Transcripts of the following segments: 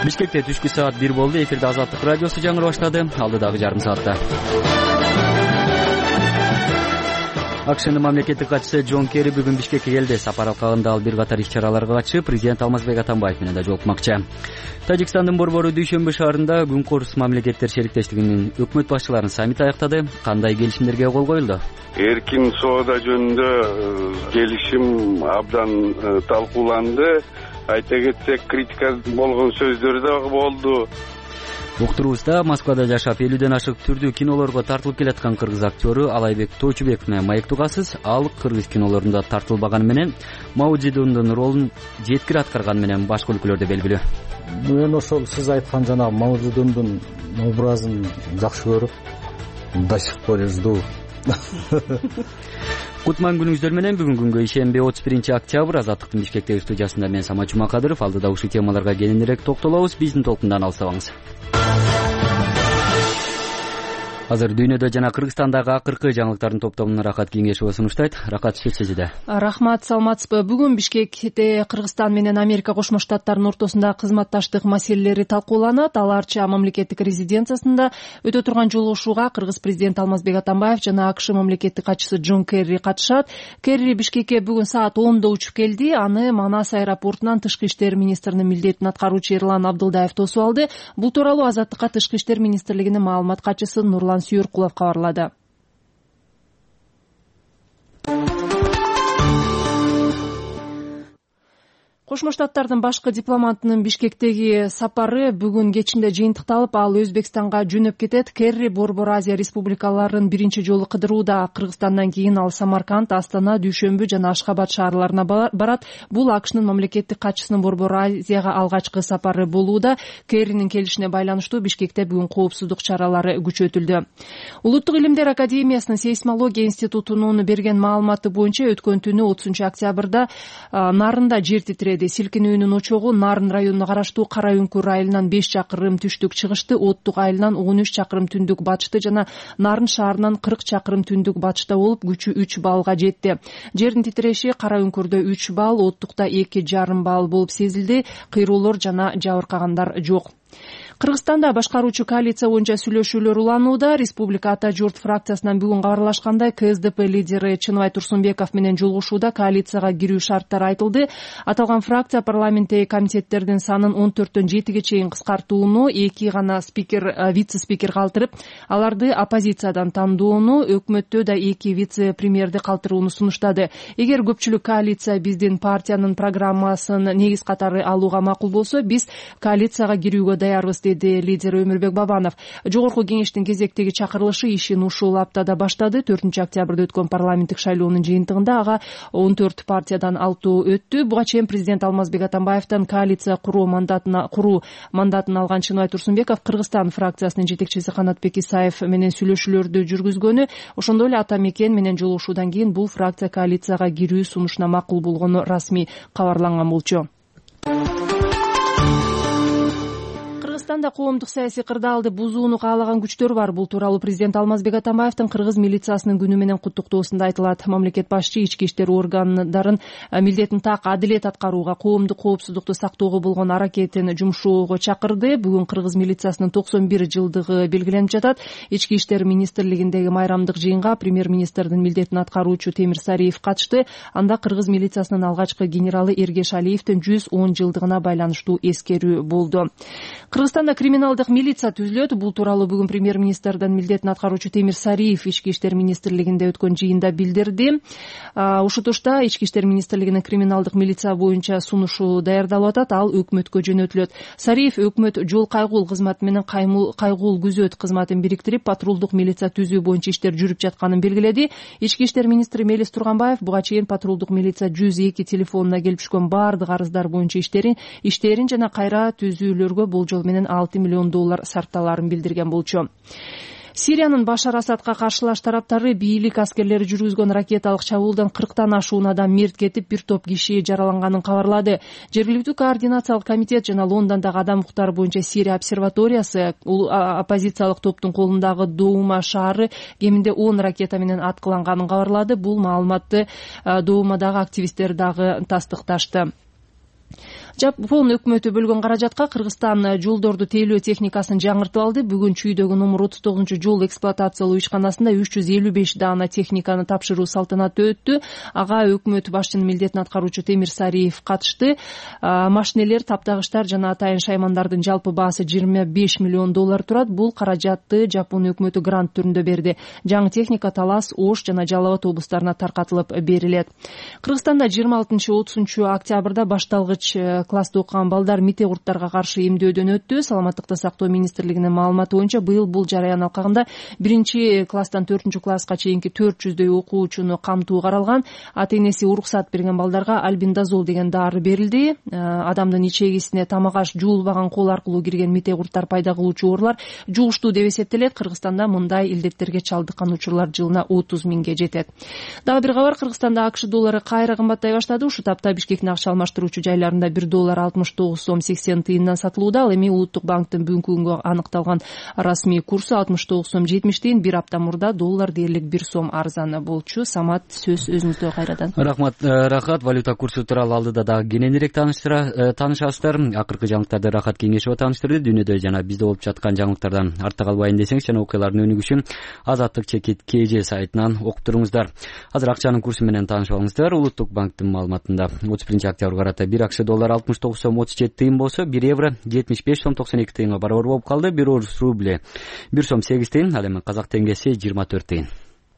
Бишкекте түшкү саат 1 болду. Эфирде Азаттык радиосу жаңыры баштады. Алдыдагы жарым саатта АКШнын мамлекеттик катчысы Джон Керри бүгүн Бишкекке келди. Сапар алкагында ал бир катар иш-чараларга катышып, президент Алмазбек Атамбаев менен да жолукмакчы. Тажикстандын борбору Дүйшөмбү шаарында Күнкөрүс мамлекеттер шериктештигинин өкмөт башчыларынын саммити аяктады. Кандай келишимдерге кол коюлду? Эркин соода жөнүндө келишим абдан талкууланды. Айта кетсек, критика болгон сөздөр да болду. Уктурубузда Москвада жашап 50ден ашык түрдүү кинолорго тартылып келаткан кыргыз актёру Алайбек Тойчубеков менен маектугасыз. Ал кыргыз кинолорунда тартылбаганы менен Мао Цзедундун ролун жеткир аткарганы менен башка өлкөлөрдө белгилүү. Мен ошол сиз айткан жанагы Мао Цзедундун образын жакшы көрүп, до сих пор жду. Кутман күнүңүздөр менен. Бүгүн күнгө ишемби 31 октябрь. Азаттыктын Бишкектеги студиясында мен Самат Жумакадыров. Алдыда ушул темаларга кененирээк токтолобуз. Биздин толкундан алсабаңыз. Азыр дүйнөдө жана Кыргызстандагы акыркы жаңылыктардын топтомун Рахат Кеңешова сунуштайт. Рахат, сөз сизде. Рахмат, саламатсызбы? Бүгүн Бишкекте Кыргызстан менен Америка Кошмо Штаттарынын ортосунда кызматташтык маселелери талкууланат. Аларча мамлекеттик резиденциясында өтө турган жолугушууга кыргыз президенти Алмазбек Атамбаев жана АКШ мамлекеттик катчысы Джон Керри катышат. Керри Бишкекке бүгүн саат 10:00 учуп келди. Аны Манас аэропортунан тышкы иштер министринин милдетин аткаруучу Эрлан Абдылдаев тосуп алды. Бул тууралуу Азаттыкка тышкы иштер министрлигинин маалымат катчысы Нурлан Сүйөркулов кабарлады. Кошмо Штаттардын башкы дипломатынын Бишкектеги сапары бүгүн кечинде жыйынтыкталып, ал Өзбекстанга жөнөп кетет. Керри Борбор Азия республикаларын биринчи жолу кыдырууда. Кыргызстандан кийин ал Самарканд, Астана, Дүйшөмбү жана Ашхабад шаарларына барат. Бул АКШнын мамлекеттик катчысынын Борбор Азияга алгачкы сапары болууда. Керринин келишине байланыштуу Бишкекте бүгүн коопсуздук чаралары күчөтүлдү. Улуттук илимдер академиясынын сейсмология институтунун берген маалыматы боюнча өткөн түнү 30 октябрда Нарында жер титиреди. Силкинүүнүн очогу Нарын районуна караштуу Кара Үңкүр айылынан 5 чакырым түштүк чыгышты, Оттук айылынан 13 чакырым түндүк батышты жана Нарын шаарынан 40 чакырым түндүк батышта болуп, күчү 3 баллга жетти. Жердин титиреши Кара Үңкүрдө 3 балл, Оттукта 2,5 балл болуп сезилди. Кыйроолор жана жабыркагандар жок. Кыргызстанда башкаруучу коалиция боюнча сүйлөшүүлөр уланууда. Республика Ата журт фракциясынан бүгүн кабарлашкандай, КСДП лидери Чыныбай Турсунбеков менен жолугушууда коалицияга кирүү шарттары айтылды. Аталган фракция парламенттеги комитеттердин санын 14дөн 7ге чейин кыскартууну, 2 гана вице-спикер калтырып, аларды оппозициядан тандоону, өкмөттө да 2 вице-премьерди калтырууну сунуштады. Эгер көпчүлүк коалиция биздин партиянын программасын негиз катары алууга макул болсо, биз коалицияга кирүүгө даярбыз, деди лидер Өмүрбек Бабанов. Жогорку кеңештин кезектеги чакырылышы ишин ушул аптада баштады. 4 октябрда өткөн парламенттик шайлоонун жыйынтыгында ага 14 партиядан 6 өттү. Буга чейин президент Алмазбек Атамбаевден коалиция куруу мандатын алган Чыныбай Турсунбеков Кыргызстан фракциясынын жетекчиси Канатбек Исаев менен сүйлөшүүлөрдү жүргүзгөнү, ошондой эле Ата Мекен менен жолугушуудан кийин бул фракция коалицияга кирүү сунушуна макул болгону расмий кабарланган болчу. Кыргызстанда коомдук саясий кырдаалды бузууну каалаган күчтөр бар. Бул тууралуу президент Алмазбек Атамбаевдин кыргыз милициясынын күнү менен куттуктоосунда айтылат. Мамлекет башчы ички иштер органдарын милдетин так адилет аткарууга, коомдук коопсуздукту сактоого болгон аракетин жумшоого чакырды. Бүгүн кыргыз милициясынын 91 жылдыгы белгиленип жатат. Ички иштер министрлигиндеги майрамдык жыйынга премьер-министрдин милдетин аткаруучу Темир Сариев катышты. Анда кыргыз милициясынын алгачкы генералы Эргеш Алиевдин 110 жылдыгына байланыштуу эскерүү болду. Кыргызстанда криминалдык милиция түзүлөт. Бул тууралуу бүгүн премьер-министрдин милдетин аткаруучу Темир Сариев ички иштер министрлигинде өткөн жыйында билдирди. Ушутушта ички иштер министрлигинин криминалдык милиция боюнча сунушу даярдалып атат. Ал өкмөткө жөнөтүлөт. Сариев өкмөт жол кайгуул кызматы менен кайгуул күзөт кызматын бириктирип, патрулдук милиция түзүү боюнча иштер жүрүп жатканын белгиледи. Ички иштер министри Мелис Турганбаев буга чейин патрулдук милиция 102 телефонуна келип түшкөн баардык арыздар боюнча иштерин жана кайра түзүүлөргө болжол менен $6 миллион сарпталарын билдирген болчу. Сириянын Башар Асадка каршылаш тараптары бийлик аскерлери жүргүзгөн ракеталык чабуулдан 40тан ашуун адам мерт кетип, бир топ киши жараланганын кабарлады. Жергиликтүү координациялык комитет жана Лондондогу адам укуктары боюнча Сирия обсерваториясы оппозициялык топтун колундагы Доума шаары кеминде 10 ракета менен аткыланганын кабарлады. Бул маалыматты Доумадагы активисттер дагы тастыкташты. Жапон өкмөтү бөлгөн каражатка Кыргызстан жолдорду тейлөө техникасын жаңыртып алды. Бүгүн Чүйдөгү номер 39 жол эксплуатациялоо ишканасында 355 даана техниканы тапшыруу салтанаты өттү. Ага өкмөт башчынын милдетин аткаруучу Темир Сариев катышты. Машинелер, таптагычтар жана атайын шаймандардын жалпы баасы $25 миллион турат. Бул каражатты Жапон өкмөтү грант түрүндө берди. Жаңы техника Талас, Ош жана Жалал Абад облустарына таркатылып берилет. Кыргызстанда 26-30 октябрда башталгыч класста окуган балдар мите курттарга каршы эмдөөдөн өттү. Саламаттыкты сактоо министрлигинин маалыматы боюнча быйыл бул жараян алкагында 1-класстан 4-класска чейинки 400дөй окуучуну камтуу каралган. Ата-энеси уруксат берген балдарга альбендазол деген дары берилди. Адамдын ичегисине тамак-аш жуулбаган кол аркылуу кирген мите курттар пайда кылуучу оорулар жугуштуу деп эсептелет. Кыргызстанда мындай илдеттерге чалдыккан учурлар жылына 30 миңге жетет. Дагы бир кабар, Кыргызстанда АКШ доллары кайра кымбаттай баштады. Ушу тапта Бишкектин акча алмаштыруучу жайларында $1 69 сом 80 тыйындан сатылууда. Ал эми Улуттук банктын бүгүнкү күнгө аныкталган расмий курсу 69 сом 70 тыйын. Бир апта мурда доллар дээрлик 1 сом арзан болчу. Самат, сөз өзүңүздө кайрадан. Рахат, валюта курсу тууралуу алдыда дагы кененирээк таанышасыздар. Акыркы жаңылыктарды Рахат Кеңешова тааныштырды. Дүйнөдө жана бизде болуп жаткан жаңылыктардан артта калбайын десеңиз жана окуялардын өнүгүшүн Азаттык-КЖ сайтынан окуп туруңуздар. Азыр акчанын курсу менен таанышып алыңыздар. Улуттук банктын маалыматында 31-октябрга карата 1 АКШ доллар 69 сом 37 тыйын болсо, 1 евро 75 сом 92 тыйынга барабар болуп калды. 1 орус рубль 1 сом 8 тыйын, ал эми казак теңгеси 24 тыйын.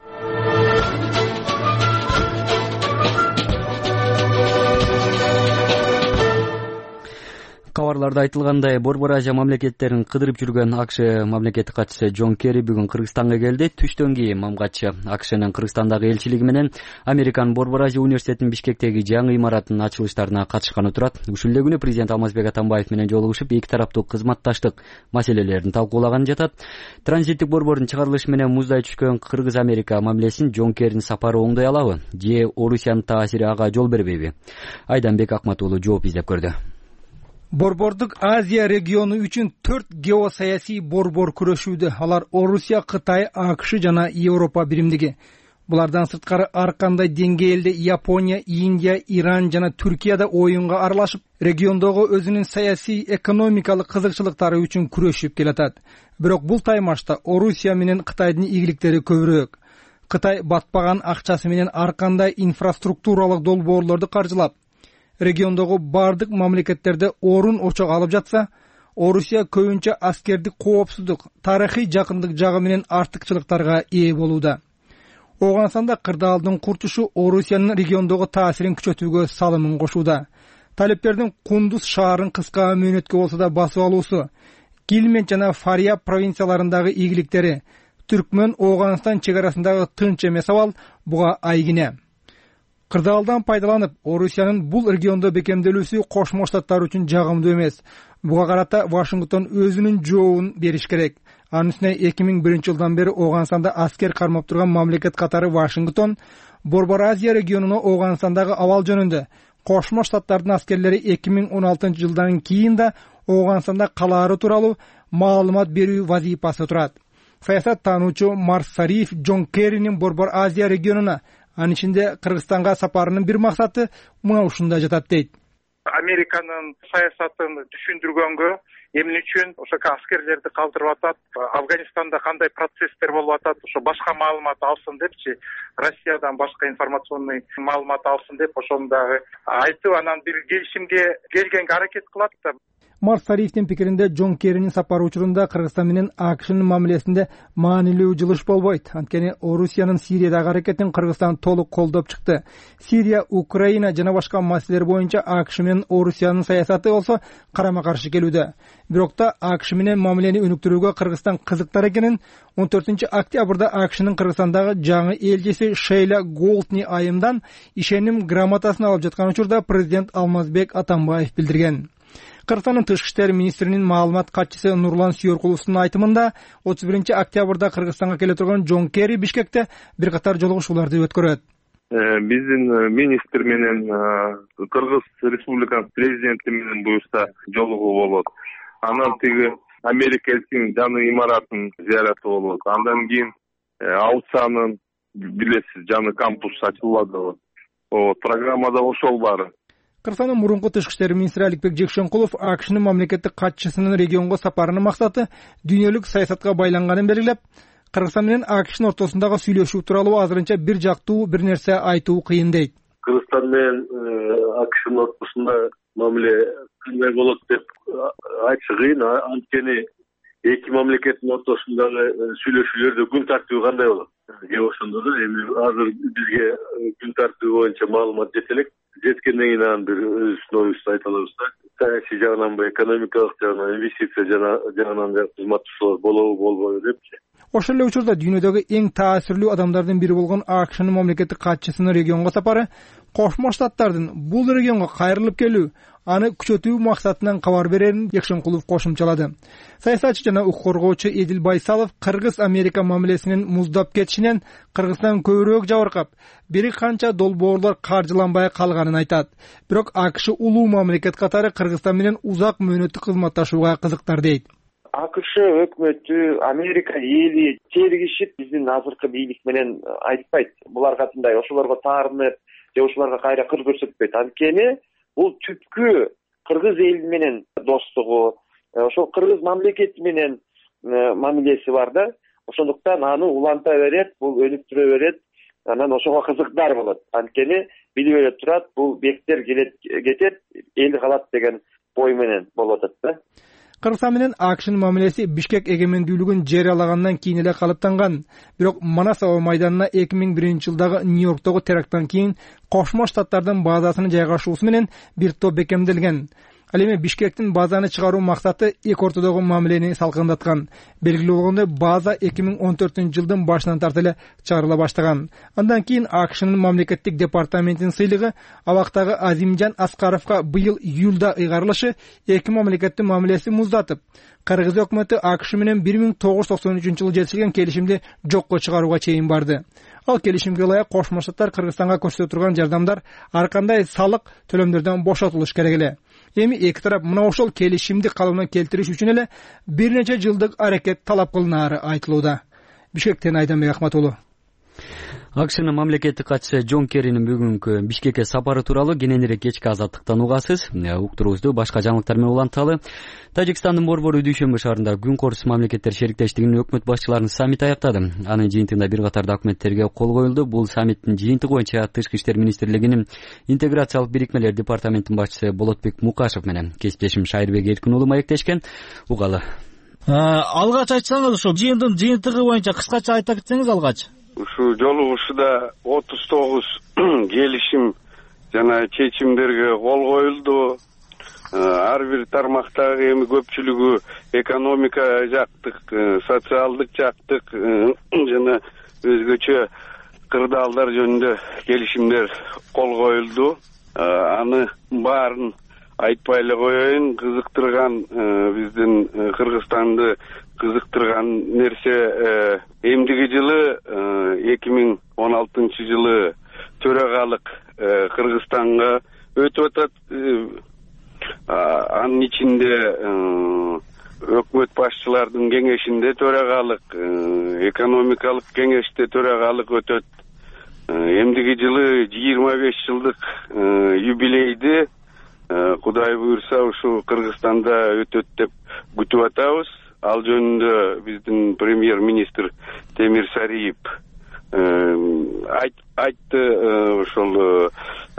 Кабарларда айтылгандай, Борбор Азия мамлекеттерин кыдырып жүргөн АКШ мамлекеттик катчысы Джон Керри бүгүн Кыргызстанга келди. Түштөн кийин мамгатчы АКШнын Кыргызстандагы элчилиги менен Американын Борбор Азия университетинин Бишкектеги жаңы имаратынын ачылыштарына катышканы турат. Ушул эле күнү президент Алмазбек Атамбаев менен жолугушуп, эки тараптуу кызматташтык маселелерин талкуулаганы жатат. Транзиттик борбордун чыгарылышы менен муздай түшкөн Кыргыз-Америка мамилесин Джон Керринин сапары оңдой алабы? Же Орусиянын таасири ага жол бербейби? Айданбек Акмат уулу жооп издеп көрдү. Борбордук Азия региону үчүн 4 геосаясий борбор күрөшүүдө. Алар Орусия, Кытай, АКШ жана Европа биримдиги. Булардан сырткары ар кандай деңгээлде Япония, Индия, Иран жана Түркия да оюнга аралашып, региондогу өзүнүн саясий, экономикалык кызыкчылыктары үчүн күрөшүп келатат. Бирок бул таймашта Орусия менен Кытайдын ийгиликтери көбүрөөк. Кытай батпаган акчасы менен ар кандай инфраструктуралык долбоорлорду каржылап, региондогу бардык мамлекеттерде орун очок алып жатса, Орусия көбүнчө аскердик коопсуздук, тарыхый жакындык жагы менен артыкчылыктарга ээ болууда. Оогансанда кырдаалдын курчушу Орусиянын региондогу таасирин күчөтүүгө салымын кошууда. Талептердин Кундуз шаарын кыска мөөнөткө болсо да басып алуусу, Килмент жана Фарияб провинцияларындагы ийгиликтери, Түркмөн Ооган чегарасындагы тынч эмес абал буга айгине. Кырдаалдан пайдаланып, Орусиянын бул региондо бекемделүүсү Кошмо Штаттар үчүн жагымдуу эмес. Буга карата Вашингтон өзүнүн жообун бериш керек. Анын үстүнө 2001 жылдан бери Оогансанда аскер кармап турган мамлекет катары Вашингтон Борбор Азия регионуна Оогансандагы абал жөнүндө Кошмо Штаттардын аскерлери 2016 жылдан кийин да Оогансанда калаары тууралуу маалымат берүү вазифасы турат. Саясат таануучу Марс Сариев Джон Керринин Борбор Азия регионуна, анын ичинде Кыргызстанга сапарынын бир максаты мына ушунда жатат дейт. Американын саясатын түшүндүргөнгө, эмне үчүн ошо аскерлерди калтырып атат, Афганистанда кандай процесстер болуп атат, ошо башка маалымат алсын депчи, Россиядан башка информационный маалымат алсын деп ошону дагы айтып, анан бир келишимге келгенге аракет кылат да. Марс Сариевдин пикиринде Джон Керринин сапары учурунда Кыргызстан менен АКШнын мамилесинде маанилүү жылыш болбойт. Анткени Орусиянын Сириядагы аракетин Кыргызстан толук колдоп чыкты. Сирия, Украина жана башка маселелер боюнча АКШ менен Орусиянын саясаты болсо карама каршы келүүдө. Бирок да АКШ менен мамилени өнүктүрүүгө Кыргызстан кызыктар экенин 14-октябрда АКШнын Кыргызстандагы жаңы элчиси Шейла Голдни айымдан ишеним грамотасын алып жаткан учурда президент Алмазбек Атамбаев билдирген. Кыргызстандын тышкы иштер министринин маалымат катчысы Нурлан Сүйөркуловдун айтымында 31-октябрда Кыргызстанга келе турган Джон Керри Бишкекте бир катар жолугушууларды өткөрөт. Биздин министр менен Кыргыз Республикасынын президенти менен буюрса жолугуу болот. Анан тиги Америка элчисинин жаңы имаратын зыяраты болот. Андан кийин Аусанын билесиз жаңы кампус ачылады. Программада ошол бар. Кыргызстандын мурунку тышкы иштер министри Аликбек Жекшенкулов АКШнын мамлекеттик катчысынын регионго сапарынын максаты дүйнөлүк саясатка байланганын белгилеп, Кыргызстан менен АКШнын ортосундагы сүйлөшүү тууралуу азырынча бир жактуу бир нерсе айтуу кыйын дейт. Кыргызстан менен АКШнын ортосунда мамиле кандай болот деп айтыш кыйын. Анткени эки мамлекеттин ортосундагы сүйлөшүүлөрдө күн тартиби кандай болот? Же ошондо да эми азыр бизге күн тартиби боюнча маалымат жете элек. Жеткенден кийин анан бир өзүбүздүн оюбузду айта алабыз да. Саясий жагынан, экономикалык жагынан, инвестиция жагынан кызматташуулар болобу, болбойбу депчи. Ошол эле учурда дүйнөдөгү эң таасирлүү адамдардын бири болгон АКШнын мамлекеттик катчысынын регионго сапары Кошмо Штаттардын бул регионго кайрылып келүү, аны күчөтүү максатынан кабар берерин Жекшенкулов кошумчалады. Саясатчы жана укук коргоочу Эдил Байсалов Кыргыз-Америка мамилесинин муздап кетишинен Кыргызстан көбүрөөк жабыркап, бир канча долбоорлор каржыланбай калганын айтат. Бирок АКШ улуу мамлекет катары Кыргызстан менен узак мөөнөттүк кызматташууга кызыктар дейт. АКШ өкмөтү, Америка эли тергишип биздин азыркы бийлик менен айтпайт. Булар катындай ошолорго таарынып, же ошолорго кайра кыр көрсөтпөйт. Анткени бул түпкү кыргыз эли менен достугу, ошол кыргыз мамлекети менен мамилеси бар да. Ошондуктан аны уланта берет, бул өнүктүрө берет. Анан ошого кызыктар болот. Анткени билип эле турат, бул бектер кетет, эл калат деген ой менен болуп атат да. Кыргызстан менен АКШнын мамилеси Бишкек эгемендүүлүгүн жарыялагандан кийин эле калыптанган. Бирок Манас аба майданына 2001-жылдагы Нью-Йорктогу теракттан кийин Кошмо Штаттардын базасынын жайгашуусу менен бир топ бекемделген. Ал эми Бишкектин базаны чыгаруу максаты эки ортодогу мамилени салкындаткан. Белгилүү болгондой, база 2014-жылдын башынан тарта эле чыгарыла баштаган. Андан кийин АКШнын мамлекеттик департаментинин сыйлыгы абактагы Азимжан Аскаровго быйыл июлда ыйгарылышы эки мамлекеттин мамилеси муздатып, Кыргыз өкмөтү АКШ менен 1993-жылы жетишилген келишимди жокко чыгарууга чейин барды. Ал келишимге ылайык Кошмо Штаттар Кыргызстанга көрсөтө турган жардамдар ар кандай салык төлөмдөрдөн бошотулуш керек эле. Эми эки тарап мына ошол келишимди калыбына келтириш үчүн эле бир нече жылдык аракет талап кылынаары айтылууда. Бишкектен Айданбек Ахмат уулу. АКШнын мамлекеттик катчысы Джон Керринин бүгүнкү Бишкекке сапары тууралуу кененирээк кечки Азаттыктан угасыз. Уктуруубузду башка жаңылыктар менен уланталы. Тажикстандын борбору дүйшөмбү шаарында күн корусу мамлекеттер шериктештигинин өкмөт башчыларынын саммити аяктады. Анын жыйынтыгында бир катар документтерге кол коюлду. Бул саммиттин жыйынтыгы боюнча Тышкы иштер министрлигинин интеграциялык бирикмелер департаментинин башчысы Болотбек Мукашев менен кесиптешим Шайырбек Эркин уулу маектешкен. Угалы. Алгач айтсаңыз, ошо жыйындын жыйынтыгы боюнча кыскача айта кетсеңиз алгач. Ушу жолугушууда 39 келишим жана чечимдерге кол коюлду. Ар бир тармактагы эми көпчүлүгү экономика жактык, социалдык жактык жана өзгөчө кырдаалдар жөнүндө келишимдер кол коюлду. Аны баарын айтпай эле коеюн, кызыктырган биздин Кыргызстанды кызыктырган нерсе эмдиги жылы 2016-жылы төрагалык Кыргызстанга өтүп атат. Анын ичинде өкмөт башчылардын кеңешинде төрагалык, экономикалык кеңеште төрагалык өтөт. Эмдиги жылы 25 жылдык юбилейди Кудай буйрса ушу Кыргызстанда өтөт деп күтүп атабыз. Ал жөнүндө биздин премьер-министр Темир Сариев айтты ошол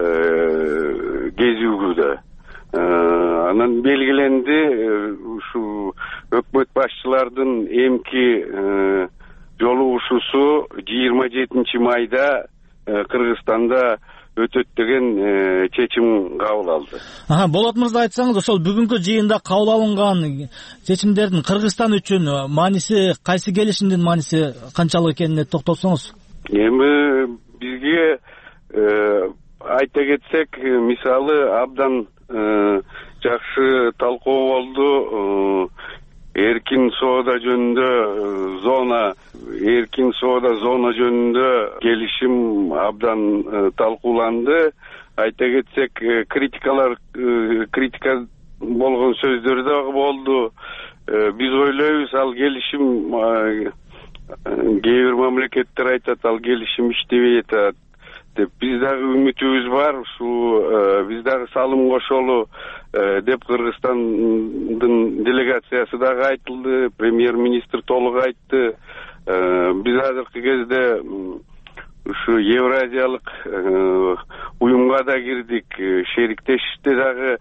кезүүгүдө. Анан белгиленди ушу өкмөт башчылардын эмки жолугушуусу 27 майда Кыргызстанда өтөт деген чечим кабыл алды. Болот мырза, айтсаңыз, ошол бүгүнкү жыйында кабыл алынган чечимдердин Кыргызстан үчүн мааниси, кайсы келишимдин мааниси канчалык экенине токтолсоңуз? Эми бизге айта кетсек, мисалы абдан жакшы талкуу болду. Эркин соода жөнүндө эркин соода зона жөнүндө келишим абдан талкууланды. Айта кетсек, критика болгон сөздөр дагы болду. Биз ойлойбуз, ал келишим кээ бир мамлекеттер айтат, ал келишим иштебей атат. деп биз дагы үмүтүбүз бар. Ушул биз дагы салым кошолу деп Кыргызстандын делегациясы дагы айтылды, премьер-министр толук айтты. Биз азыркы кезде ушу Евразиялык уюмга да кирдик, шериктешиште дагы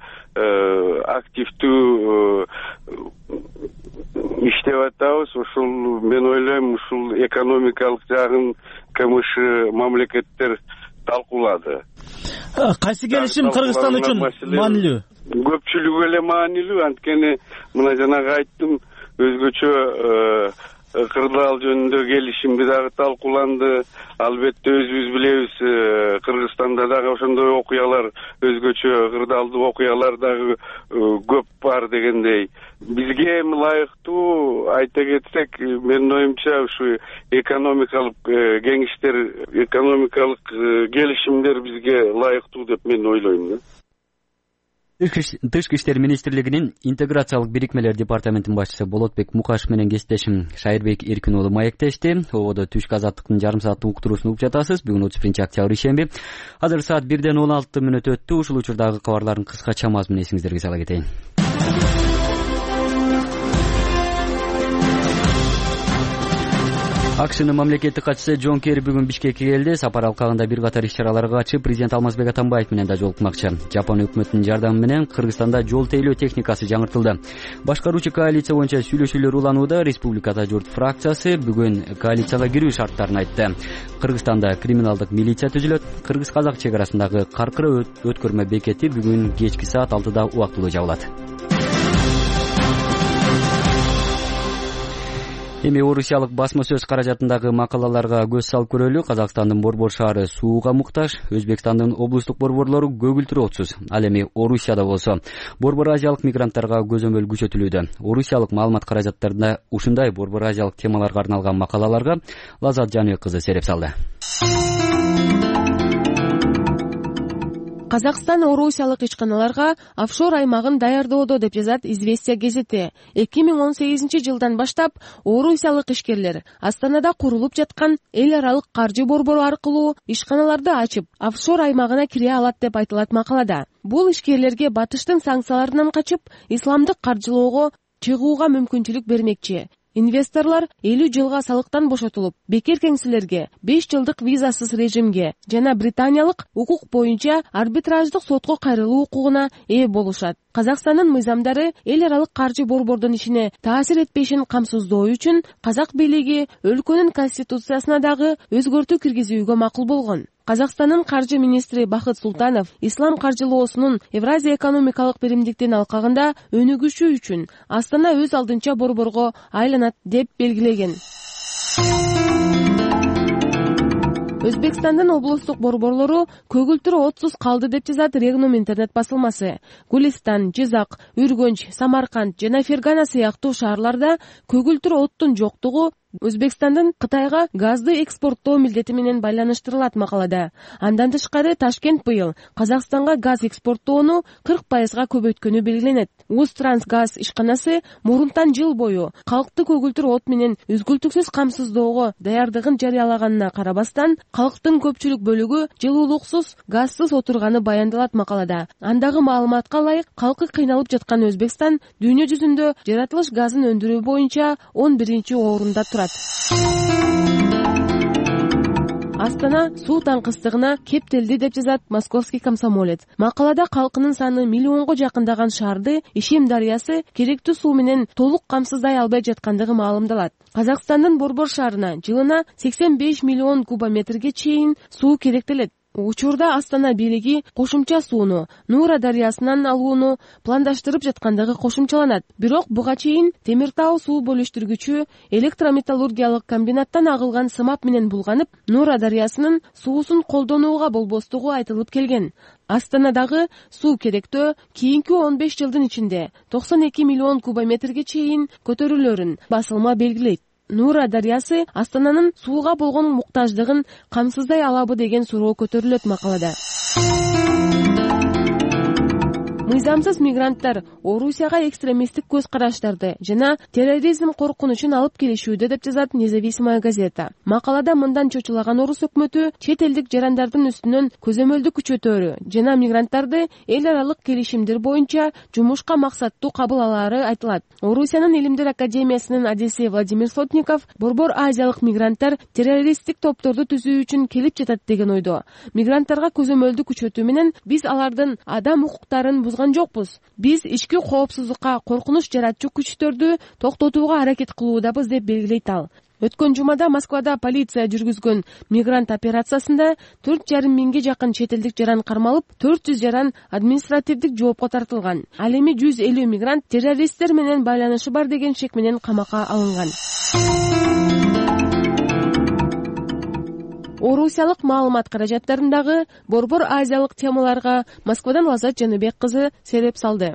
активдүү иштеп атабыз. Ушул мен ойлойм, ушул экономикалык жагын КМШ мамлекеттер талкуулады. Кайсы келишим Кыргызстан үчүн маанилүү? Көпчүлүгү эле маанилүү, анткени мына жанагы айттым, өзгөчө кырдаал жөнүндө келишимди дагы талкууланды. Албетте өзүбүз билебиз, Кыргызстанда дагы ошондой окуялар, өзгөчө кырдаалдуу окуялар дагы көп бар дегендей. Бизге эми ылайыктуу, айта кетсек, менин оюмча ушу экономикалык кеңештер, экономикалык келишимдер бизге ылайыктуу деп мен ойлойм. Тышкы иштер министрлигинин интеграциялык бирикмелер департаментинин башчысы Болотбек Мукашев менен кесиптешим Шайырбек Эркин уулу маектешти. Ободо түшкү азаттыктын жарым сааттык уктуруусун угуп жатасыз. Бүгүн 31-октябрь ишемби. Азыр саат 1:16 өттү. Ушул учурдагы кабарлардын кыскача мазмунун эсиңиздерге сала кетейин. АКШнын мамлекеттик катчысы Джон Керри бүгүн Бишкекке келди. Сапар алкагында бир катар иш-чараларга катышып, президент Алмазбек Атамбаев менен да жолукмакчы. Жапон өкмөтүнүн жардамы менен Кыргызстанда жол тейлөө техникасы жаңыртылды. Башкаруучу коалиция боюнча сүйлөшүүлөр уланууда. Республикада журт фракциясы бүгүн коалицияга кирүү шарттарын айтты. Кыргызстанда криминалдык милиция түзүлөт. Кыргыз-казак чек арасындагы Каркыра өткөрмө бекети бүгүн кечки саат 6-да убактылуу жабылат. Эми орусиялык басма сөз каражатындагы макалаларга көз салып көрөлү. Казакстандын Борбор шаары сууга муктаж, Өзбекстандын облустук борборлору көгүлтүр отсуз. Ал эми Орусияда болсо Борбор Азиялык мигранттарга көзөмөл күчөтүлүүдө. Орусиялык маалымат каражаттарында ушундай Борбор Азиялык темаларга арналган макалаларга Лазат Жаныбек кызы сереп салды. Казакстан орусиялык ишканаларга офшор аймагын даярдоодо деп жазат Известия газети. 2018-жылдан баштап орусиялык ишкерлер Астанада курулуп жаткан эл аралык каржы борбору аркылуу ишканаларды ачып, офшор аймагына кире алат деп айтылат макалада. Бул ишкерлерге батыштын санкцияларынан качып, исламдык каржылоого чыгууга мүмкүнчүлүк бермекчи. Инвесторлор 50 жылга салыктан бошотулуп, бекер кеңселерге, 5 жылдык визасыз режимге жана британиялык укук боюнча арбитраждык сотко кайрылуу укугуна ээ болушат. Казакстандын мыйзамдары эл аралык каржы борбордун ишине таасир этпешин камсыздоо үчүн казак бийлиги өлкөнүн конституциясына дагы өзгөртүү киргизүүгө макул болгон. Казакстандын каржы министри Бахыт Султанов ислам каржылоосунун Евразия экономикалык биримдиктин алкагында өнүгүшү үчүн Астана өз алдынча борборго айланат деп белгилеген. Өзбекстандын облустук борборлору көгүлтүр отсуз калды деп жазат Регнум интернет басылмасы. Гулистан, Жизак, Үргөнч, Самарканд жана Фергана сыяктуу шаарларда көгүлтүр оттун жоктугу Өзбекстандын Кытайга газды экспорттоо милдети менен байланыштырылат макалада. Андан тышкары Ташкент быйыл Казакстанга газ экспорттоону 40%га көбөйткөнү белгиленет. Узтрансгаз ишканасы мурунтан жыл бою калкты көгүлтүр от менен үзгүлтүксүз камсыздоого даярдыгын жарыялаганына карабастан, калктын көпчүлүк бөлүгү жылуулуксуз, газсыз отурганы баяндалат макалада. Андагы маалыматка ылайык, калкы кыйналып жаткан Өзбекстан дүйнө жүзүндө жаратылыш газын өндүрүү боюнча 11-орунда турат. Астана суу таңкыстыгына кептелди деп жазат Московский комсомолец. Макалада калкынын саны миллионго жакындаган шаарды Ишем дарыясы керектүү суу менен толук камсыздай албай жаткандыгы маалымдалат. Казакстандын Борбор шаарына жылына 85 миллион кубометрге чейин суу керектелет. Учурда Астана бийлиги кошумча сууну Нура дарыясынан алууну пландаштырып жаткандыгы кошумчаланат. Бирок буга чейин Темир Тау суу бөлүштүргүчү электрометаллургиялык комбинаттан агылган сымап менен булганып, Нура дарыясынын суусун колдонууга болбостугу айтылып келген. Астанадагы суу керектөө кийинки 15 жылдын ичинде 92 миллион кубометрге чейин көтөрүлөрүн басылма белгилейт. Нура дарыясы Астананын сууга болгон муктаждыгын камсыздай алабы деген суроо көтөрүлөт макалада. мыйзамсыз мигранттар Орусияга экстремисттик көз караштарды жана терроризм коркунучун алып келишүүдө, деп жазат Независимая газета. Макалада мындан чочулаган орус өкмөтү чет элдик жарандардын үстүнөн көзөмөлдү күчөтөөрү жана мигранттарды эл аралык келишимдер боюнча жумушка максаттуу кабыл алаары айтылат. Орусиянын Илимдер академиясынын адиси Владимир Сотников борбор азиялык мигранттар террористтик топторду түзүү үчүн келип жатат деген ойдо. Мигранттарга көзөмөлдү күчөтүү менен биз алардын адам укуктарын бузган жокпуз. Биз ички коопсуздукка коркунуч жаратчу күчтөрдү токтотууга аракет кылуудабыз, деп белгилейт ал. Өткөн жумада Москвада полиция жүргүзгөн мигрант операциясында 4,5 миңге жакын чет элдик жаран кармалып, 400 жаран административдик жоопко тартылган. Ал эми 150 мигрант террористтер менен байланышы бар деген шек менен камакка алынган. Орусиялык маалымат каражаттарындагы борбор азиялык темаларга Москвадан Лазат Жаныбек кызы сереп салды.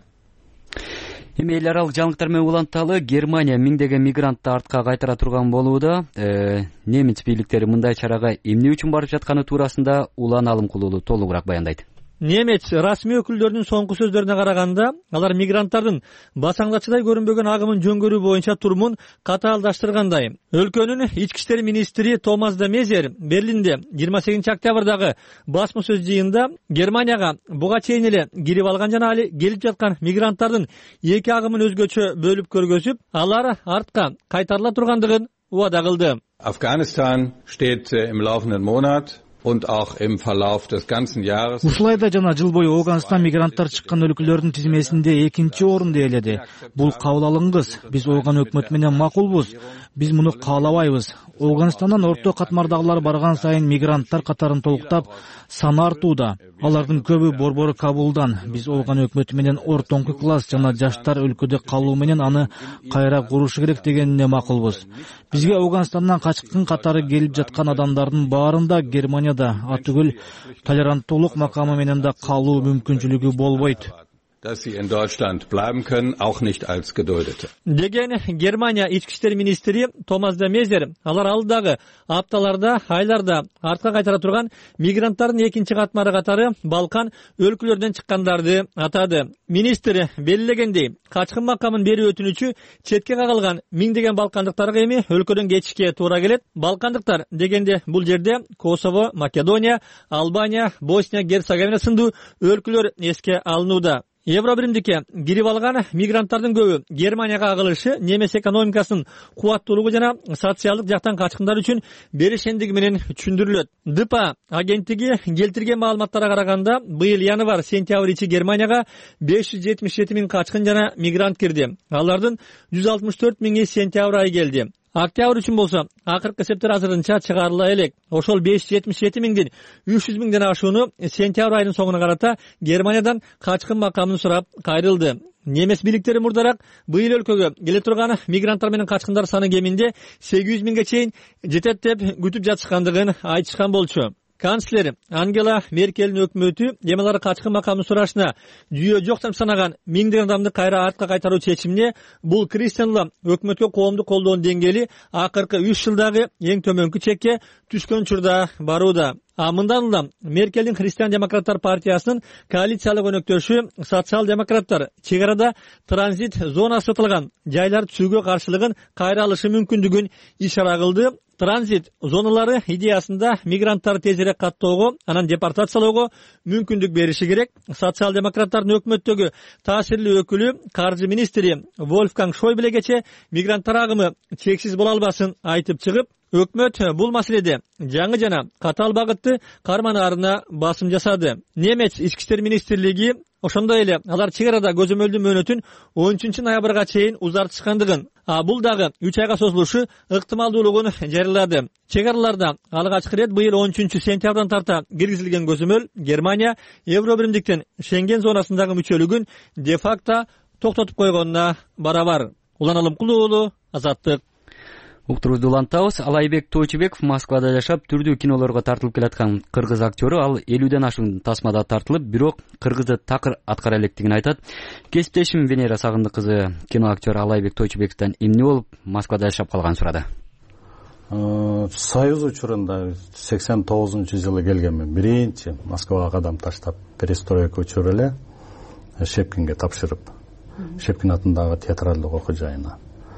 Эми эл аралык жаңылыктар менен уланталы, Германия миңдеген мигрантты артка кайтара турган болууда. Немец бийликтери мындай чарага эмне үчүн барып жатканы туурасында Улан Алымкулуулу толугураак баяндайт. Немец расмий өкүлдөрүнүн соңку сөздөрүнө караганда, алар мигранттардын басаңдачыдай көрүнбөгөн агымын жөнгөрүү боюнча турумун катаалдаштыргандай. Өлкөнүн ички иштер министри Томас де Мезер Берлинде 28 октябрдагы басма-сөз жыйында Германияга буга чейин эле кирип алган жана али келип жаткан мигранттардын эки агымын өзгөчө бөлүп көргөзүп, алар артка кайтарыла тургандыгын убада кылды. Afghanistan steht im laufenden Monat und auch im Verlauf des ganzen Jahres. Ушулайда жана жыл бою Афганистан мигранттар чыккан өлкөлөрдүн тизмесинде экинчи орунду ээледи. Бул кабыл алынгыс. Биз Афган өкмөтү менен макулбуз. Биз муну каалабайбыз. Афганистандан орто катмардагылар барган сайын мигранттар катарын толуктап, саны артууда. Алардын көбү борбору Кабулдан. Биз Афган өкмөтү менен ортоңку класс жана жаштар өлкөдө калуу менен аны кайра курушу керек дегенине макулбуз. Бизге Афганистандан качкын катары келип жаткан адамдардын баарында Германияда атүгүл толеранттуулук макамы менен да калуу мүмкүнчүлүгү болбойт. Dass sie in Deutschland bleiben können, auch nicht als Geduldete. Деген Германия ички иштер министри Томас де Мезер алар алдагы апталарда, айларда артка кайтара турган мигранттардын экинчи катмары катары Балкан өлкөлөрүнөн чыккандарды атады. Министр белгилегендей, качкын макамын берүү өтүнүчү четке кагылган миңдеген балкандыктарга эми өлкөдөн кетишке туура келет. Балкандыктар дегенде бул жерде Косово, Македония, Албания, Босния, Герцеговина сындуу өлкөлөр эске алынууда. Евробиримдикке кирип алган мигранттардын көбү Германияга агылышы немес экономикасынын кубаттуулугу жана социалдык жактан качкындар үчүн беришендиги менен түшүндүрүлөт. ДПА агенттиги келтирген маалыматтарга караганда, быйыл январь-сентябрь ичи Германияга 577 миң качкын жана мигрант кирди. Алардын 164 миңи сентябрь айы келди. Октябрь үчүн болсо акыркы эсептер азырынча чыгарыла элек. Ошол 577 миңдин 300 миңден ашууну сентябрь айынын соңуна карата Германиядан качкын макамын сурап кайрылды. Немес бийликтери мурдарак быйыл өлкөгө келе турган мигранттар менен качкындар саны кеминде 800 миңге чейин жетет деп күтүп жатышкандыгын айтышкан болчу. Канцлер Ангела Меркелдин өкмөтү эмалар качкын макамын сурашына жүйө жок деп санаган миңдеген адамды кайра артка кайтаруу чечимине бул Кристианла өкмөткө коомдук колдоонун деңгээли акыркы 3 жылдагы эң төмөнкү чекке түшкөн учурда барууда. Мындан улам Меркелдин Христиан-демократтар партиясынын коалициялык өнөктөшү социал-демократтар чек арада транзит зонасы сатылган жайлар түзүүгө каршылыгын кайра алышы мүмкүндүгүн ишара кылды. Транзит зоналары идеясында мигранттарды тезирээк каттоого, анан депортациялоого мүмкүндүк бериши керек. Социал-демократтардын өкмөттөгү таасирлүү өкүлү каржы министри Вольфганг Шойблегече мигранттар агымы чексиз боло албасын айтып чыгып, өкмөт бул маселеде жаңы жана катаал багытты карманаарына басым жасады. Немец ички иштер министрлиги ошондой эле алар чек арада көзөмөлдүү мөөнөтүн 13 ноябрга чейин узартышкандыгын, бул дагы 3 айга созулушу ыктымалдуулугун жарыялады. Чек араларда алгачкы ирет быйыл 13 сентябрдан тарта киргизилген көзөмөл Германия Евробиримдиктен Шенген зонасындагы мүчөлүгүн де-факто токтотуп койгонуна барабар. Улан Алымкулуулу, Азаттык. Уктурубузду улантабыз. Алайбек Тойчубеков Москвада жашап, түрдүү кинолорго тартылып келаткан кыргыз актёру. Ал 50ден ашуун тасмада тартылып, бирок кыргызды такыр аткара электигин айтат. Кесиптешим Венера Сагындык кызы кино актёру Алайбек Тойчубековдон эмне болуп Москвада жашап калганын сурады. Союз учурунда 89-жылы келгенмин. Биринчи Москвага кадам таштап, перестройка учуру эле. Шепкинге тапшырып, Шепкин атындагы театралдык окуу жайына.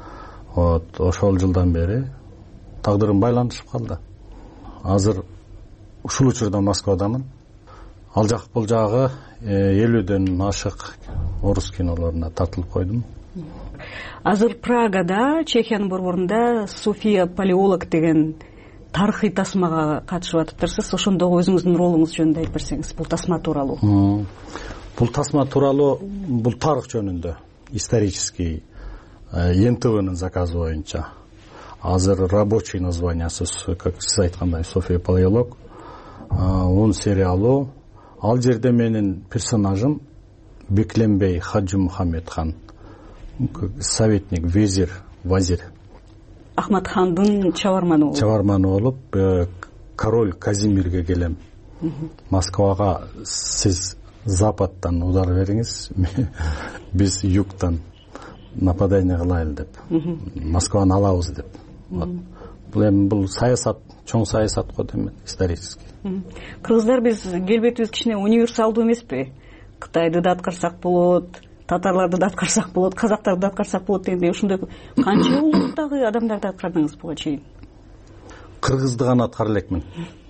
Ошол жылдан бери тагдырым байланышып калды. Азыр ушул учурда Москвадамын. Ал жак бул жагы 50ден ашык орус кинолоруна тартылып койдум. Азыр Прагада, Чехиянын борборунда София Палеолог деген тарыхый тасмага катышып атыптырсыз. Ошондогу өзүңүздүн ролуңуз жөнүндө айтып берсеңиз, бул тасма тууралуу. Бул тасма тууралуу, бул тарых жөнүндө, исторический, НТВнын заказы боюнча. Азыр рабочий названиясы, как сиз айткандай, София Палеолог. Он сериалу. Ал жерде менин персонажым Бекленбей Хаджи Мухаммедхан, советник, вазир. Ахматхандын чабарманы болуп. Чабарманы болуп, король Казимирге келем. Москвага сиз западтан удар бериңиз, биз югтан нападение кылайлы деп. Москваны алабыз деп. Бул эми бул саясат, чоң саясат го дейм, исторический. Кыргыздар биз келбетибиз кичине универсалдуу эмеспи? Кытайды да аткарсак болот, татарларды да аткарсак болот, казактарды да аткарсак болот дегендей, ушундай канча улуттагы адамдарды аткардыңыз буга чейин? Кыргызды гана аткара элекмин.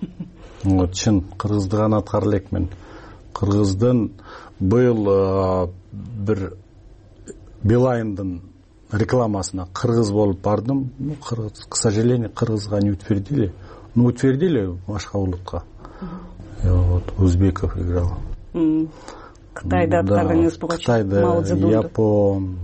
Чын, кыргызды гана аткара элекмин. Кыргыздын быйыл бир Билайндын рекламасына кыргыз болуп бардым. К сожалению, кыргызга не утвердили. Утвердили башка улутка. Вот Узбеков играл. Кытайда аткардыңыз буга чейин? Кытайда, Япон.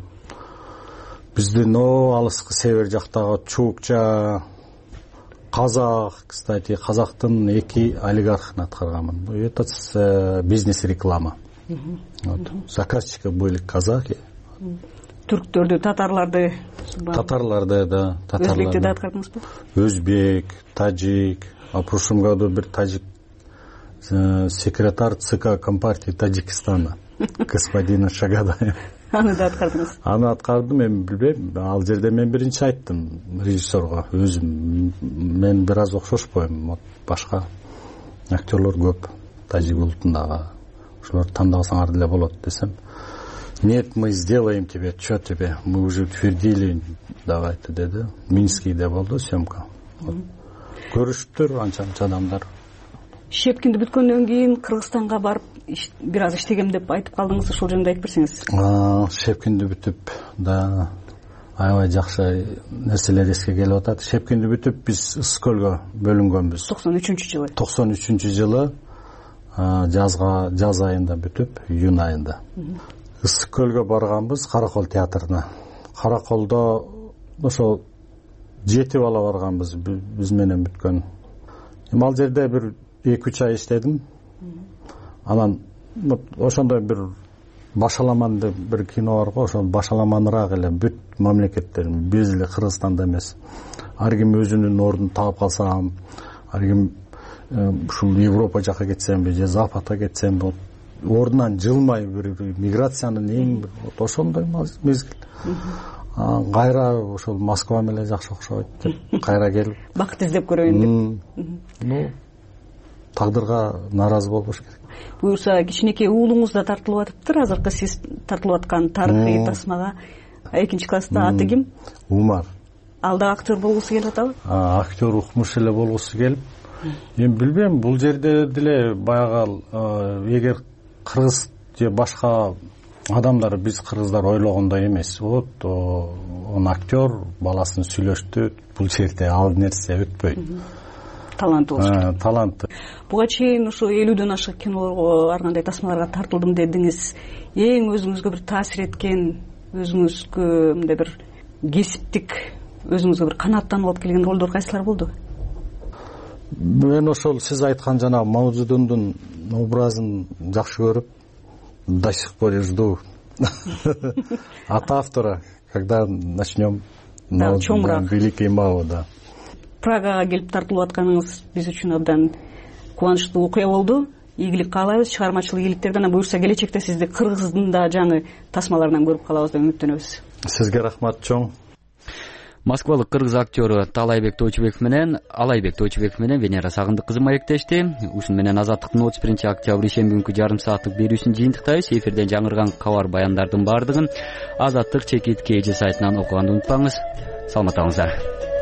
Биздин алыскы север жактагы чукча, казак, кстати, казактын 2 олигархын аткарганмын. Это бизнес-реклама. Вот. Заказчики были казаки. Түрктөрдү, татарларды, да, өзбекти да аткардыңызбы? Өзбек, таджик. А в прошлом году бир таджик секретарь ЦК Компартии Таджикистана, господина Шагадаев. Аны да аткардыңыз? Аны аткардым, эми билбейм. Ал жерде мен биринчи айттым режиссерго, өзүм мен бир аз окшошпойм. Вот башка актерлор көп таджик улутундагы. Ошолорду тандасаңар деле болот десем. Нет, мы сделаем тебе, что тебе, мы уже утвердили, давайте, деди. Минскийде болду съемка. Көрүшүптүр анча адамдар. Шепкинди бүткөндөн кийин Кыргызстанга барып бир аз иштегем деп айтып калдыңыз, ошол жөнүндө айтып берсеңиз. Шепкинди бүтүп, да, аябай жакшы нерселер эске келип атат. Шепкинди бүтүп биз Ысык-Көлгө бөлүнгөнбүз. 93-жылы. 93-жылы жаз айында бүтүп, июнь айында. Ысык-Көлгө барганбыз, Каракол театрына. Караколдо ошол 7 бала барганбыз, биз менен бүткөн. Ал жерде бир 2-3 ай иштедим. Анан ошондой бир башаламан деп бир кино бар го, ошол башаламаныраак эле бүт мамлекеттерин, биз эле Кыргызстанда эмес. Ар ким өзүнүн ордун таап калсам, ар ким ушул Европа жака кетсемби, же Западка кетсемби, ордунан жылмай бир миграциянын эң бир ошондой мезгил. Кайра ошол Москва менен жакшы окшойт деп кайра келип бакыт издеп көрөйүн деп. Тагдырга нааразы болбош керек. Буюрса кичинекей уулуңуз да тартылып атыптыр. Азыркы сиз тартылып аткан тарыхый тасмага 2-класста аты ким? Умар. Ал да актер болгусу келип атабы? Актер укмуш эле болгусу келип. Эми билбейм, бул жерде деле баягы эгер кыргыз же башка адамдар, биз кыргыздар ойлогондой эмес. Вот он актер, баласын сүйлөштү, бул жерде ал нерсе өтпөйт. Таланты болуш. Таланты. Буга чейин ушу 50дөн ашык кинолорго, ар кандай тасмаларга тартылдым дедиңиз. Эң өзүңүзгө бир таасир эткен, өзүңүзгө мындай бир кесиптик, өзүңүзгө бир канааттанып алып келген ролдор кайсылар болду? Мен ошол сиз айткан жана Маудзедундун образын жакшы көрүп, до сих пор жду от автора, когда начнем великий Мао, да. Прагага келип тартылып атканыңыз биз үчүн абдан кубанычтуу окуя болду. Ийгилик каалайбыз, чыгармачылык ийгиликтерди. Анан буюрса келечекте сизди Кыргыздын да жаңы тасмаларынан көрүп калабыз деп үмүттөнөбүз. Сизге рахмат чоң. Москвалык кыргыз актёру Алайбек Тойчубеков менен Венера Сагындык кызы маектешти. Ушун менен Азаттыктын 31 октябрь ишемби күнкү жарым сааттык берүүсүн жыйынтыктайбыз. Эфирден жаңырган кабар баяндардын баардыгын Азаттык чекит KG сайтынан окуганды унутпаңыз. Саламат болуңуздар.